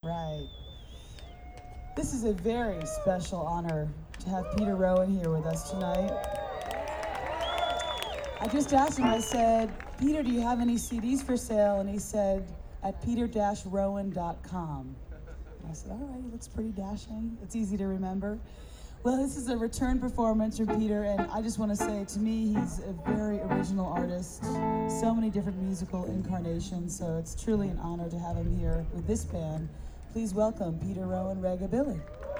Right. This is a very special honor to have Peter Rowan here with us tonight. I just asked him, I said, Peter, do you have any CDs for sale? And he said, at peter-rowan.com. And I said, all right, he looks pretty dashing. It's easy to remember. Well, this is a return performance from Peter, and I just want to say, to me, he's a very original artist. So many different musical incarnations, so it's truly an honor to have him here with this band. Please welcome Peter Rowan, Ragabilly.